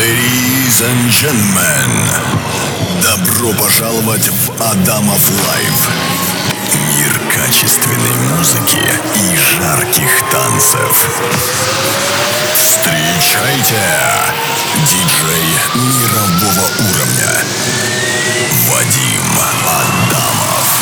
Ladies and gentlemen, добро пожаловать в Адамов Лайв. Мир качественной музыки и жарких танцев. Встречайте, диджей мирового уровня Вадим Адамов.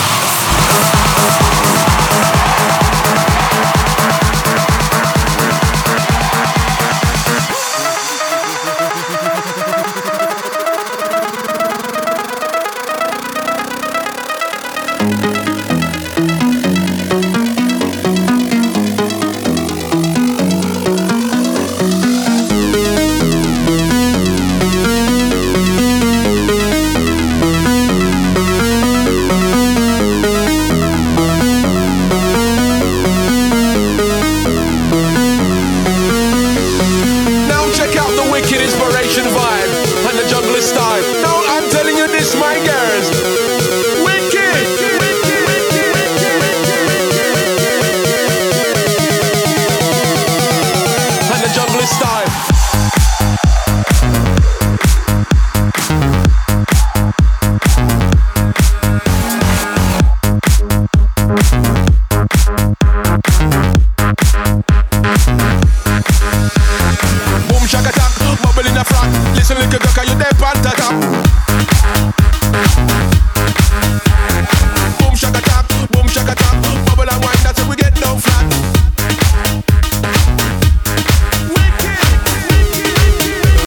Style.